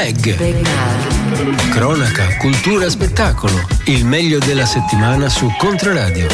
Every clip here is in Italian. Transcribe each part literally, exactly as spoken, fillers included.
Mag. Cronaca, cultura, spettacolo. Il meglio della settimana su Controradio.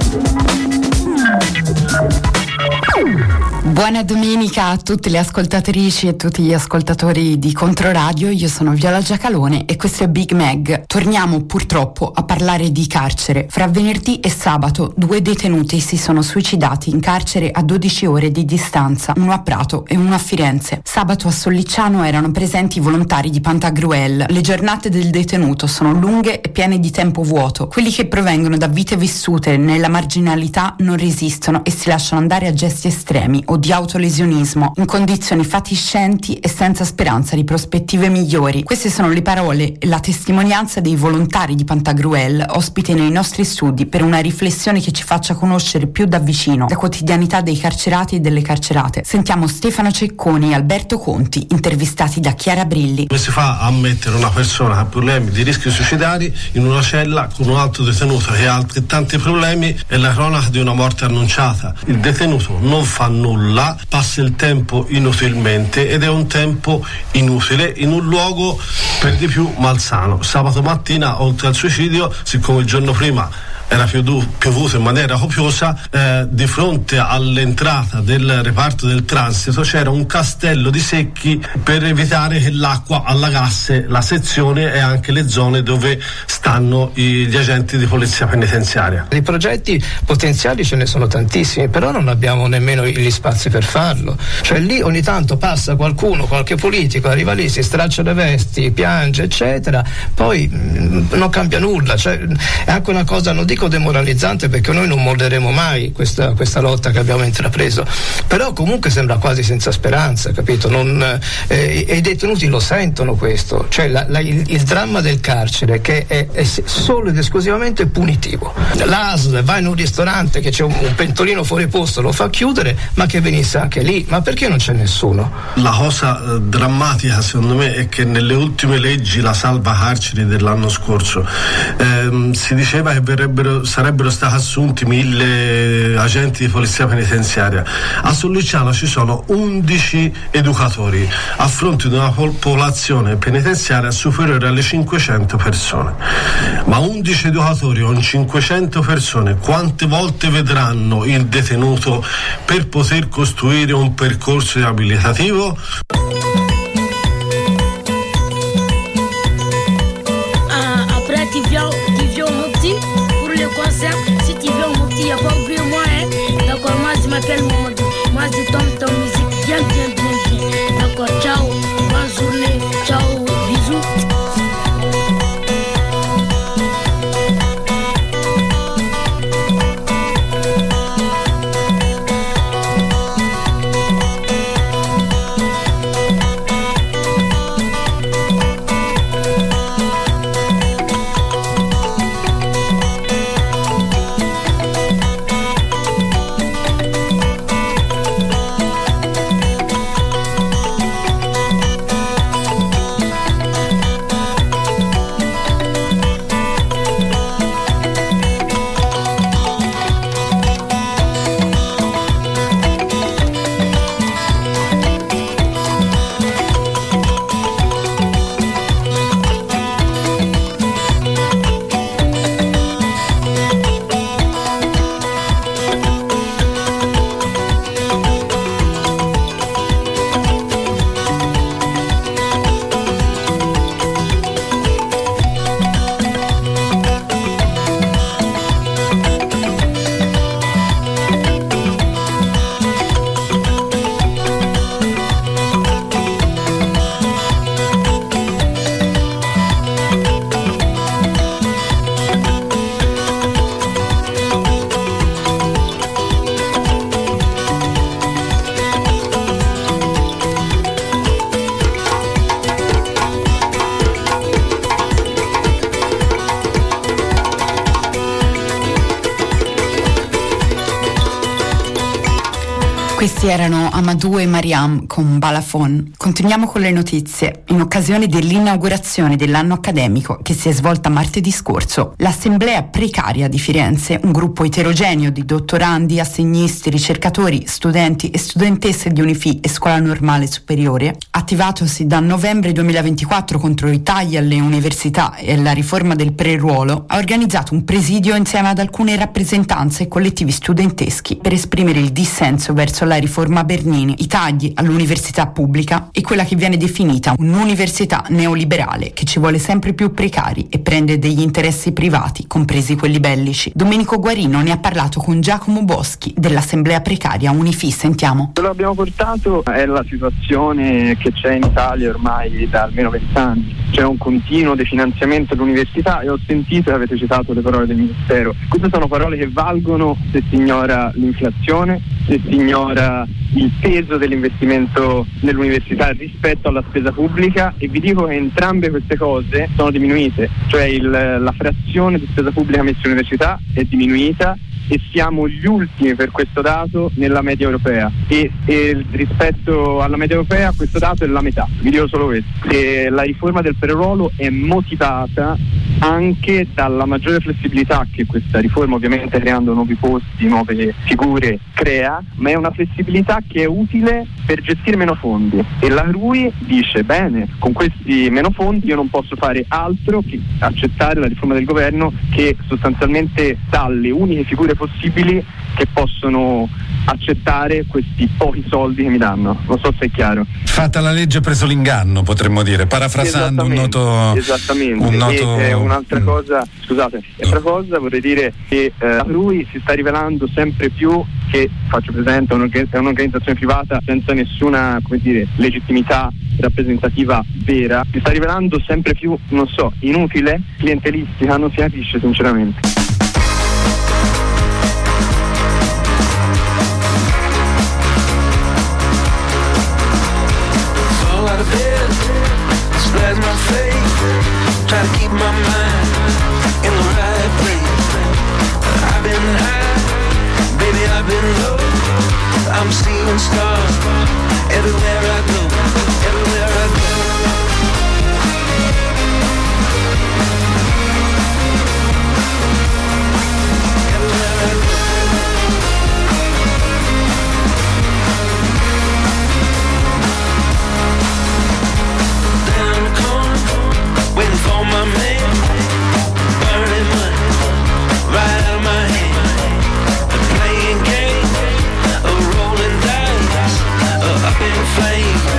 Buona domenica a tutte le ascoltatrici e tutti gli ascoltatori di Controradio. Io sono Viola Giacalone e questo è Big Mag. Torniamo purtroppo a parlare di carcere. Fra venerdì e sabato due detenuti si sono suicidati in carcere a dodici ore di distanza, uno a Prato e uno a Firenze. Sabato a Sollicciano erano presenti i volontari di Pantagruel. Le giornate del detenuto sono lunghe e piene di tempo vuoto. Quelli che provengono da vite vissute nella marginalità non resistono e si lasciano andare a gesti estremi o di autolesionismo, in condizioni fatiscenti e senza speranza di prospettive migliori. Queste sono le parole e la testimonianza dei volontari di Pantagruel, ospiti nei nostri studi per una riflessione che ci faccia conoscere più da vicino la quotidianità dei carcerati e delle carcerate. Sentiamo Stefano Cecconi e Alberto Conti, intervistati da Chiara Brilli. Come si fa a mettere una persona che ha problemi di rischi suicidari in una cella con un altro detenuto che ha altrettanti problemi? È la cronaca di una morte annunciata. Il detenuto non fa nulla, passa il tempo inutilmente ed è un tempo inutile in un luogo per di più malsano. Sabato mattina, oltre al suicidio, siccome il giorno prima era piovuto in maniera copiosa, eh, di fronte all'entrata del reparto del transito c'era un castello di secchi per evitare che l'acqua allagasse la sezione e anche le zone dove stanno i, gli agenti di polizia penitenziaria. I progetti potenziali ce ne sono tantissimi, però non abbiamo nemmeno gli spazi per farlo. Cioè lì ogni tanto passa qualcuno, qualche politico, arriva lì, si straccia le vesti, piange, eccetera, poi mh, non cambia nulla. Cioè, è anche una cosa, non dico demoralizzante, perché noi non molleremo mai questa, questa lotta che abbiamo intrapreso, però comunque sembra quasi senza speranza, capito? Non, eh, e i detenuti lo sentono questo, cioè la, la, il, il dramma del carcere che è, è solo ed esclusivamente punitivo. L'A S L va in un ristorante che c'è un, un pentolino fuori posto, lo fa chiudere, ma che venisse anche lì, ma perché non c'è nessuno? La cosa eh, drammatica secondo me è che nelle ultime leggi, la salva carceri dell'anno scorso, ehm, si diceva che verrebbero sarebbero stati assunti mille agenti di polizia penitenziaria. A Sollicciano ci sono undici educatori a fronte di una popolazione penitenziaria superiore alle cinquecento persone. Ma undici educatori con cinquecento persone quante volte vedranno il detenuto per poter costruire un percorso riabilitativo? Ah, après tu viens, tu viens mon petit pour le concert. Si tu veux mon petit, y a pas oublié moi, hein. D'accord, moi je m'appelle Mamadou. Moi je tombe ton musique bien, bien, bien, bien. D'accord, ciao, bonne journée, ciao, bisous. Questi erano Amadou e Mariam con Balafon. Continuiamo con le notizie. In occasione dell'inaugurazione dell'anno accademico che si è svolta martedì scorso, l'Assemblea Precaria di Firenze, un gruppo eterogeneo di dottorandi, assegnisti, ricercatori, studenti e studentesse di Unifi e Scuola Normale Superiore, attivatosi da novembre duemilaventiquattro contro i tagli alle università e la riforma del preruolo, ha organizzato un presidio insieme ad alcune rappresentanze e collettivi studenteschi per esprimere il dissenso verso la riforma Bernini, i tagli all'università pubblica e quella che viene definita un'università neoliberale che ci vuole sempre più precari e prende degli interessi privati, compresi quelli bellici. Domenico Guarino ne ha parlato con Giacomo Boschi dell'Assemblea Precaria Unifi. Sentiamo. Quello che abbiamo portato è la situazione che c'è in Italia ormai da almeno vent'anni. C'è un continuo definanziamento dell'università e ho sentito e avete citato le parole del Ministero. Queste sono parole che valgono se si ignora l'inflazione, se si ignora il peso dell'investimento nell'università rispetto alla spesa pubblica, e vi dico che entrambe queste cose sono diminuite, cioè il, la frazione di spesa pubblica messa in università è diminuita e siamo gli ultimi per questo dato nella media europea e, e rispetto alla media europea questo dato è la metà. Vi dico solo questo, e la riforma del preruolo è motivata anche dalla maggiore flessibilità che questa riforma, ovviamente creando nuovi posti, nuove figure, crea, ma è una flessibilità che è utile per gestire meno fondi, e la R U I dice bene, con questi meno fondi io non posso fare altro che accettare la riforma del governo che sostanzialmente dà le uniche figure possibili che possono accettare questi pochi soldi che mi danno. Non so se è chiaro. Fatta la legge, preso l'inganno, potremmo dire, parafrasando un noto. Esattamente. Un noto... E, eh, un'altra cosa, scusate, un'altra cosa vorrei dire che eh, la R U I si sta rivelando sempre più, che faccio presente, è un'organizzazione privata senza nessuna, come dire, legittimità rappresentativa vera, si sta rivelando sempre più, non so, inutile, clientelistica, non si capisce sinceramente. Spread my faith, try to keep my mind in the right place. I've been high, baby, I've been low. I'm seeing stars everywhere I go, everywhere I go. Everywhere I go. Waiting for my man, burning money right out of my hand. I'm playing games, a rolling dice, uh, up in flames.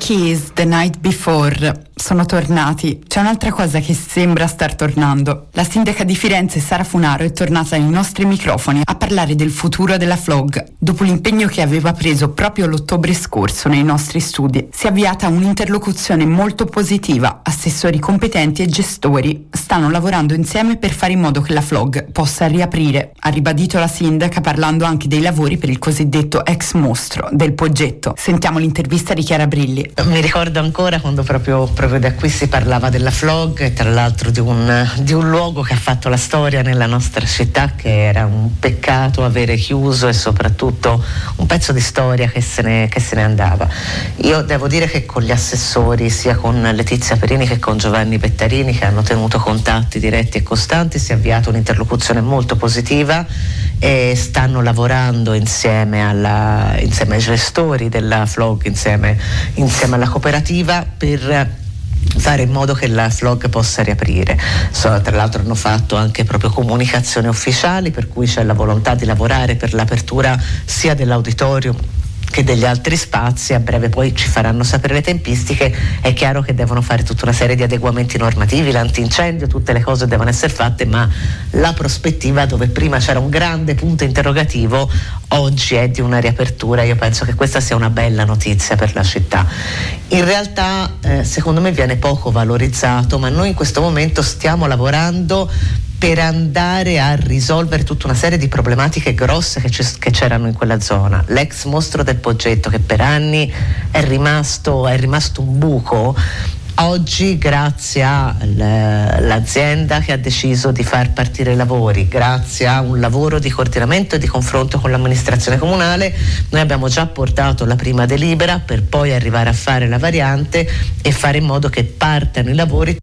Keys, The Night Before, sono tornati. C'è un'altra cosa che sembra star tornando. La sindaca di Firenze Sara Funaro è tornata ai nostri microfoni a parlare del futuro della F L O G. Dopo l'impegno che aveva preso proprio l'ottobre scorso nei nostri studi, si è avviata un'interlocuzione molto positiva. Assessori competenti e gestori stanno lavorando insieme per fare in modo che la F L O G possa riaprire. Ha ribadito la sindaca parlando anche dei lavori per il cosiddetto ex mostro del Poggetto. Sentiamo l'intervista di Chiara Brilli. Mi ricordo ancora quando proprio, proprio da qui si parlava della F L O G, e tra l'altro di un, di un luogo che ha fatto la storia nella nostra città, che era un peccato avere chiuso, e soprattutto un pezzo di storia che se ne, che se ne andava. Io devo dire che con gli assessori, sia con Letizia Perini che con Giovanni Pettarini, che hanno tenuto contatti diretti e costanti, si è avviata un'interlocuzione molto positiva e stanno lavorando insieme, alla, insieme ai gestori della F L O G, insieme, insieme alla cooperativa, per fare in modo che la F L O G possa riaprire. So, tra l'altro hanno fatto anche proprio comunicazioni ufficiali, per cui c'è la volontà di lavorare per l'apertura sia dell'auditorium che degli altri spazi. A breve poi ci faranno sapere le tempistiche. È chiaro che devono fare tutta una serie di adeguamenti normativi, l'antincendio, tutte le cose devono essere fatte, ma la prospettiva, dove prima c'era un grande punto interrogativo, oggi è di una riapertura. Io penso che questa sia una bella notizia per la città. In realtà eh, secondo me viene poco valorizzato, ma noi in questo momento stiamo lavorando per andare a risolvere tutta una serie di problematiche grosse che, che c'erano in quella zona. L'ex mostro del Poggetto, che per anni è rimasto, è rimasto un buco, oggi, grazie all'azienda che ha deciso di far partire i lavori, grazie a un lavoro di coordinamento e di confronto con l'amministrazione comunale, noi abbiamo già portato la prima delibera per poi arrivare a fare la variante e fare in modo che partano i lavori.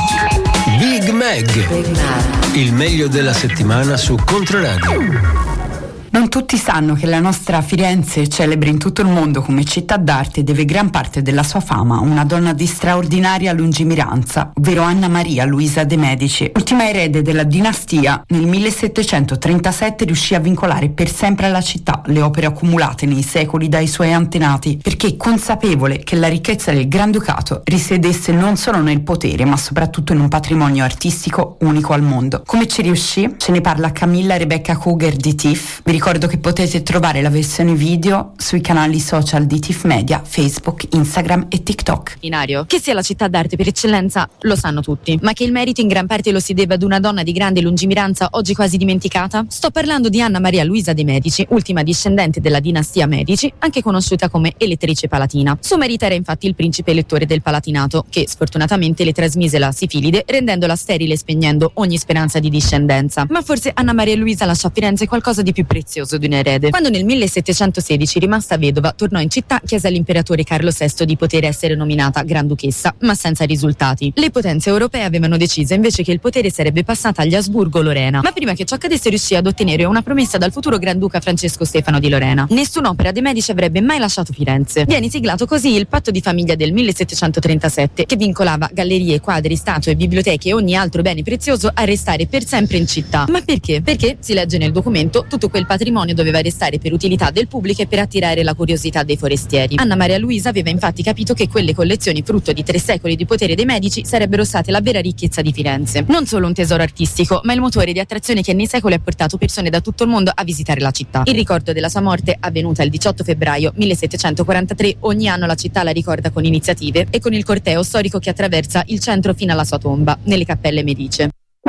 Big Mag, il meglio della settimana su Controradio. Non tutti sanno che la nostra Firenze, celebre in tutto il mondo come città d'arte, deve gran parte della sua fama a una donna di straordinaria lungimiranza, ovvero Anna Maria Luisa de' Medici. Ultima erede della dinastia, nel millesettecentotrentasette riuscì a vincolare per sempre alla città le opere accumulate nei secoli dai suoi antenati, perché consapevole che la ricchezza del Granducato risiedesse non solo nel potere, ma soprattutto in un patrimonio artistico unico al mondo. Come ci riuscì? Ce ne parla Camilla Rebecca Kruger di T I F. Vi ricordo che potete trovare la versione video sui canali social di T I F Media, Facebook, Instagram e TikTok. Binario. Che sia la città d'arte per eccellenza lo sanno tutti, ma che il merito in gran parte lo si deve ad una donna di grande lungimiranza oggi quasi dimenticata? Sto parlando di Anna Maria Luisa de' Medici, ultima discendente della dinastia Medici, anche conosciuta come elettrice palatina. Suo marito era infatti il principe elettore del Palatinato, che sfortunatamente le trasmise la sifilide, rendendola sterile e spegnendo ogni speranza di discendenza. Ma forse Anna Maria Luisa lasciò a Firenze qualcosa di più prezioso di un erede. Quando nel millesettecentosedici, rimasta vedova, tornò in città, chiese all'imperatore Carlo sesto di poter essere nominata Granduchessa, ma senza risultati. Le potenze europee avevano deciso invece che il potere sarebbe passato agli Asburgo-Lorena, ma prima che ciò accadesse riuscì ad ottenere una promessa dal futuro Granduca Francesco Stefano di Lorena. Nessun'opera dei Medici avrebbe mai lasciato Firenze. Viene siglato così il patto di famiglia del millesettecentotrentasette, che vincolava gallerie, quadri, statue, biblioteche e ogni altro bene prezioso a restare per sempre in città. Ma perché? Perché, si legge nel documento, tutto quel patrimonio doveva restare per utilità del pubblico e per attirare la curiosità dei forestieri. Anna Maria Luisa aveva infatti capito che quelle collezioni, frutto di tre secoli di potere dei Medici, sarebbero state la vera ricchezza di Firenze. Non solo un tesoro artistico, ma il motore di attrazione che nei secoli ha portato persone da tutto il mondo a visitare la città. In ricordo della sua morte, avvenuta il diciotto febbraio millesettecentoquarantatré, ogni anno la città la ricorda con iniziative e con il corteo storico che attraversa il centro fino alla sua tomba, nelle Cappelle Medice.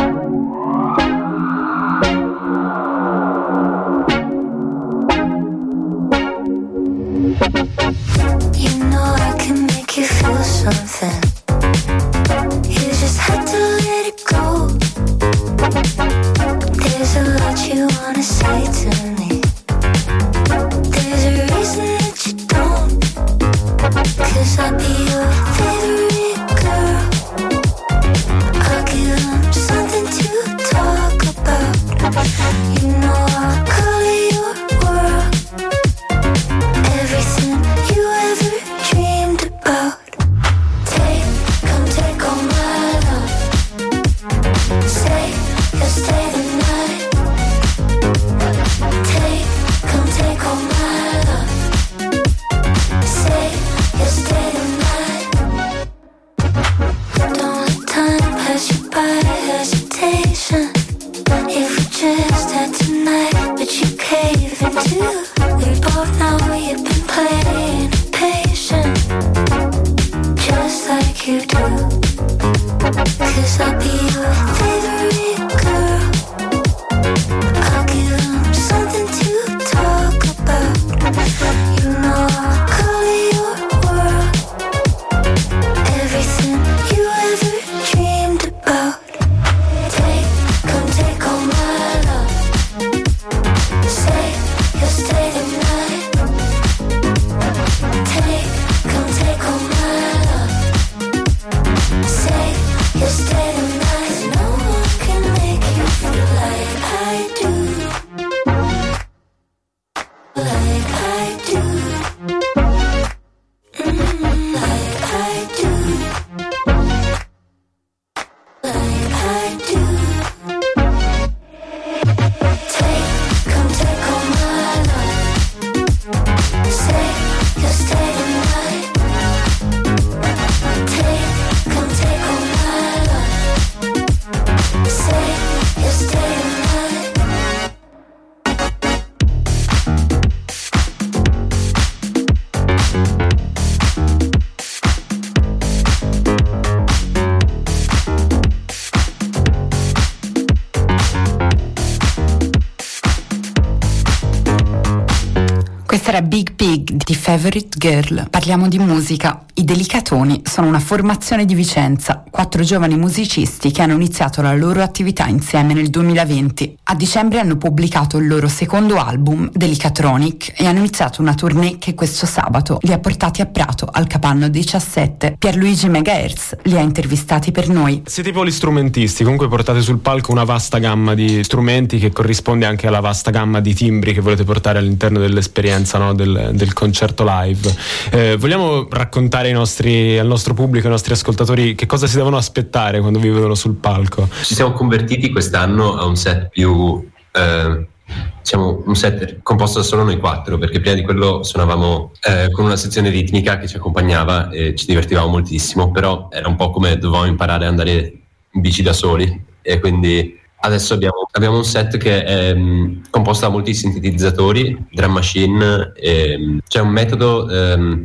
You know I can make you feel something. You just have to let it go. There's a lot you wanna say to me. There's a reason that you don't. 'Cause I'll be your favorite girl. I'll give them some invitation. If we just had tonight, but you cave in too. We both know you've been playing patient, just like you do. Cause I'll be your favorite girl. I'll give them something to talk about. You know I'll color your world, everything you ever dreamed about. Take, come take all my love. Say you'll stay tonight. Take, come take all my love. Say you'll stay tonight. No one can make you feel like I do. Like I do. Mm, like I do. Like I do. Take, come take all my love. Say you'll stay tonight. Take, come take all my love. Say you'll stay tonight. Questa era Big Pig di Favorite Girl. Parliamo di musica. I Delicatoni sono una formazione di Vicenza, quattro giovani musicisti che hanno iniziato la loro attività insieme nel duemilaventi. A dicembre hanno pubblicato il loro secondo album, Delicatronic, e hanno iniziato una tournée che questo sabato li ha portati a Prato, al Capanno diciassette. Pierluigi Megahertz li ha intervistati per noi. Siete polistrumentisti, comunque portate sul palco una vasta gamma di strumenti che corrisponde anche alla vasta gamma di timbri che volete portare all'interno dell'esperienza, no? del, del concerto live. Eh, vogliamo raccontare ai nostri, al nostro pubblico, ai nostri ascoltatori, che cosa si devono aspettare quando vi vedono sul palco? Ci siamo convertiti quest'anno a un set più eh, diciamo un set composto da solo noi quattro, perché prima di quello suonavamo eh, con una sezione ritmica che ci accompagnava e ci divertivamo moltissimo, però era un po' come dovevamo imparare ad andare in bici da soli, e quindi adesso abbiamo, abbiamo un set che è um, composto da molti sintetizzatori, drum machine, e, um, c'è un metodo um,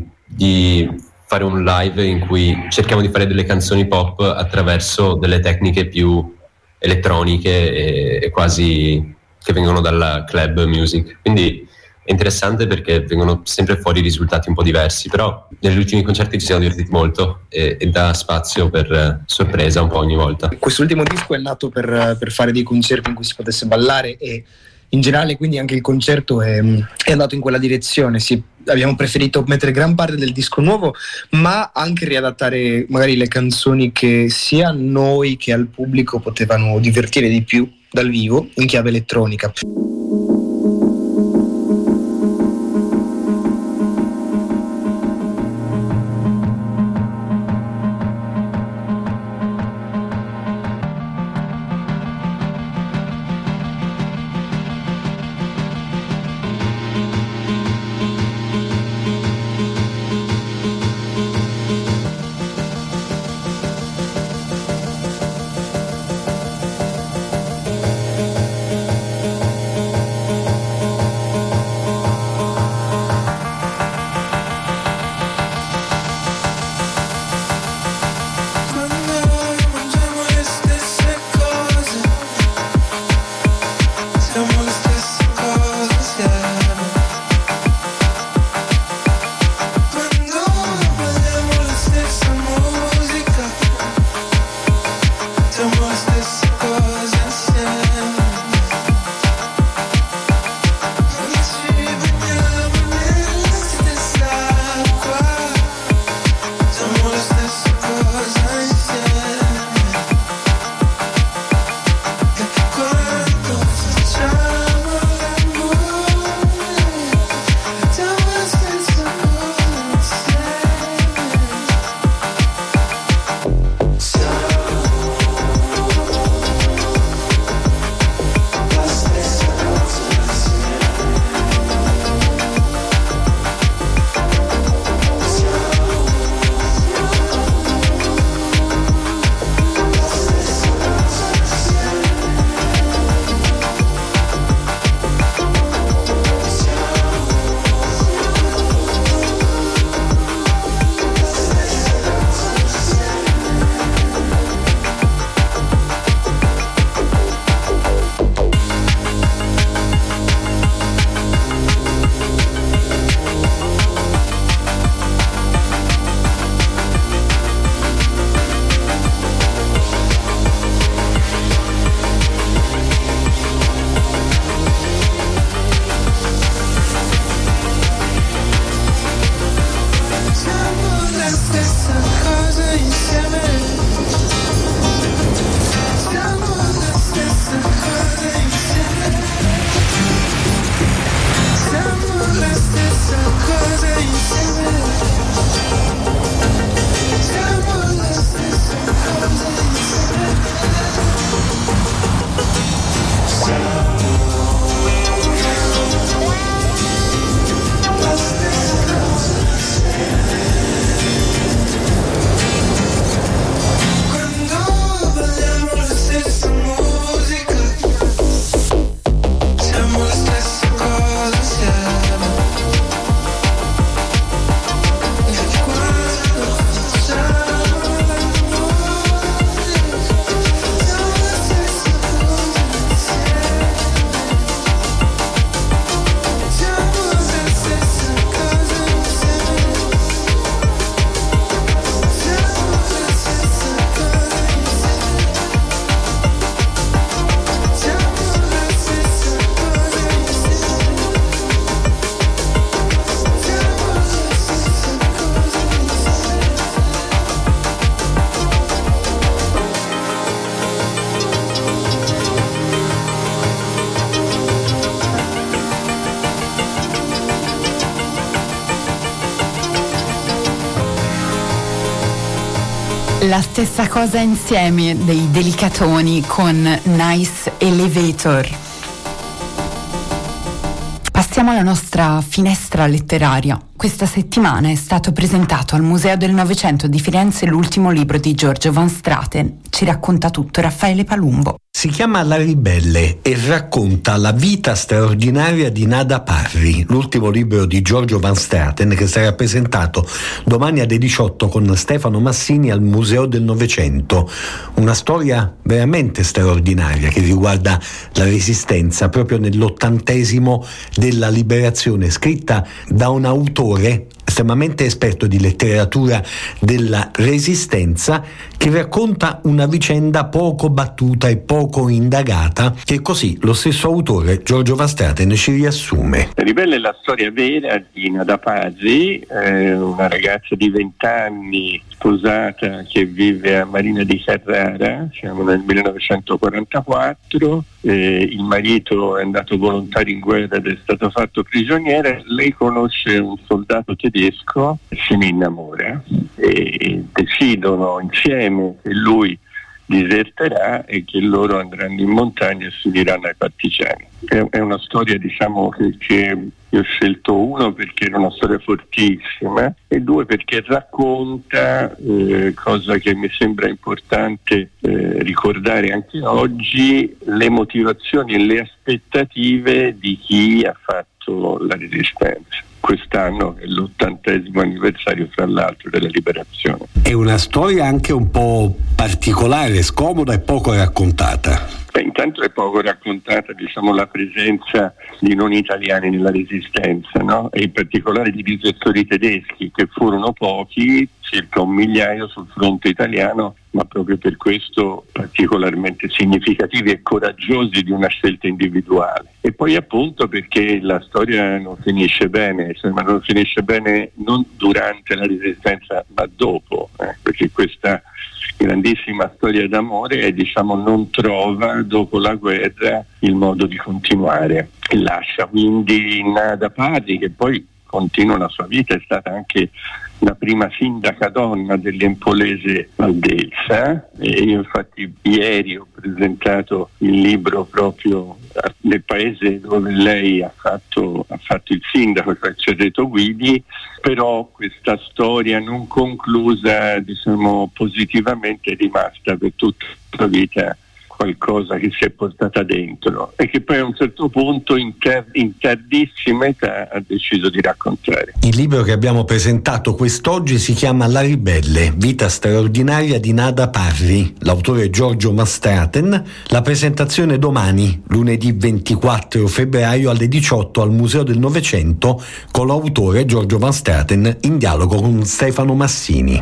di fare un live in cui cerchiamo di fare delle canzoni pop attraverso delle tecniche più elettroniche e, e quasi che vengono dalla club music, quindi è interessante perché vengono sempre fuori risultati un po' diversi, però negli ultimi concerti ci siamo divertiti molto e, e dà spazio per uh, sorpresa un po' ogni volta. Quest'ultimo disco è nato per, per fare dei concerti in cui si potesse ballare, e in generale quindi anche il concerto è, è andato in quella direzione. Sì, abbiamo preferito mettere gran parte del disco nuovo, ma anche riadattare magari le canzoni che sia noi che al pubblico potevano divertire di più dal vivo in chiave elettronica. La stessa cosa insieme dei Delicatoni con Nice Elevator. Passiamo alla nostra finestra letteraria. Questa settimana è stato presentato al Museo del Novecento di Firenze l'ultimo libro di Giorgio Van Straten. Ci racconta tutto Raffaele Palumbo. Si chiama La ribelle e racconta la vita straordinaria di Nada Parri, l'ultimo libro di Giorgio Van Straten, che sarà presentato domani alle diciotto con Stefano Massini al Museo del Novecento. Una storia veramente straordinaria che riguarda la Resistenza proprio nell'ottantesimo della liberazione, scritta da un autore estremamente esperto di letteratura della Resistenza, che racconta una vicenda poco battuta e poco indagata, che così lo stesso autore Giorgio Van Straten ci riassume. La ribelle è la storia vera di Nada Parri, eh, una ragazza di vent'anni sposata che vive a Marina di Carrara, siamo nel millenovecentoquarantaquattro, eh, il marito è andato volontario in guerra ed è stato fatto prigioniero. Lei conosce un soldato tedesco, se ne innamora e decidono insieme che lui diserterà e che loro andranno in montagna e si uniranno ai partigiani. È, è una storia, diciamo, che, che io ho scelto, uno perché era una storia fortissima e due perché racconta, eh, cosa che mi sembra importante eh, ricordare anche oggi, le motivazioni e le aspettative di chi ha fatto la Resistenza. Quest'anno è l'ottantesimo anniversario, fra l'altro, della liberazione. È una storia anche un po' particolare, scomoda e poco raccontata. Beh, intanto è poco raccontata, diciamo, la presenza di non italiani nella Resistenza, no? E in particolare di disertori tedeschi, che furono pochi, circa un migliaio sul fronte italiano, ma proprio per questo particolarmente significativi e coraggiosi di una scelta individuale. E poi appunto perché la storia non finisce bene, cioè, ma non finisce bene non durante la Resistenza, ma dopo, eh, perché questa grandissima storia d'amore e, diciamo, non trova dopo la guerra il modo di continuare e lascia quindi Nada Parri, che poi continua la sua vita, è stata anche la prima sindaca donna dell'Empolese Valdelsa, e io infatti ieri ho presentato il libro proprio nel paese dove lei ha fatto, ha fatto il sindaco, cioè Cerreto Guidi, però questa storia non conclusa, diciamo, positivamente, è rimasta per tutta la vita qualcosa che si è portata dentro e che poi a un certo punto in, ter- in tardissima età ha deciso di raccontare. Il libro che abbiamo presentato quest'oggi si chiama La ribelle, vita straordinaria di Nada Parri, l'autore è Giorgio Van Straten. La presentazione domani, lunedì ventiquattro febbraio alle diciotto al Museo del Novecento, con l'autore Giorgio Van Straten in dialogo con Stefano Massini.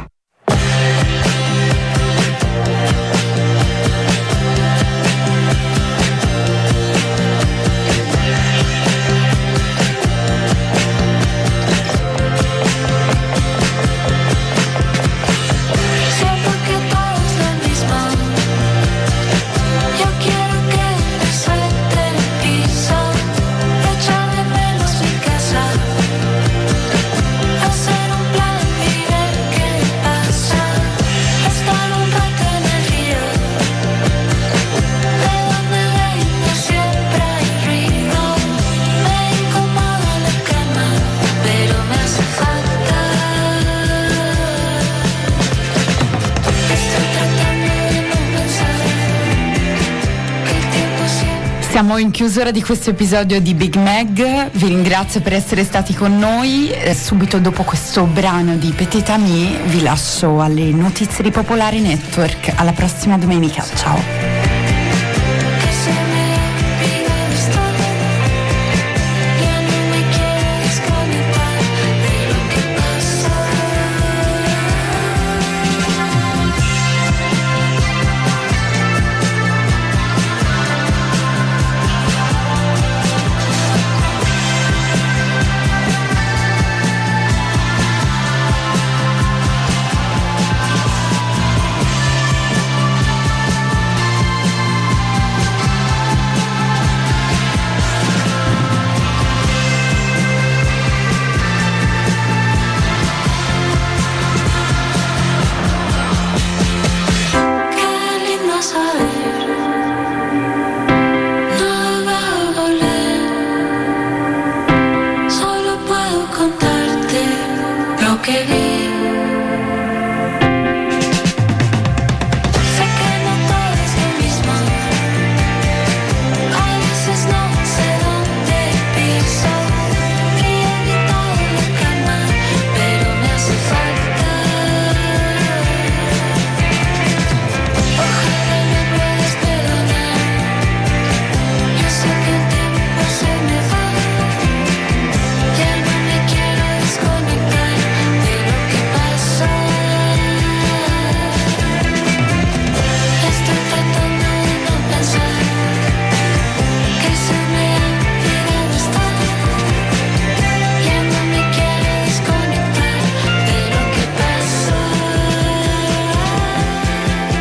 Siamo in chiusura di questo episodio di Big Mag, vi ringrazio per essere stati con noi. Eh, subito dopo questo brano di Petit Ami vi lascio alle notizie di Popolare Network. Alla prossima domenica, ciao.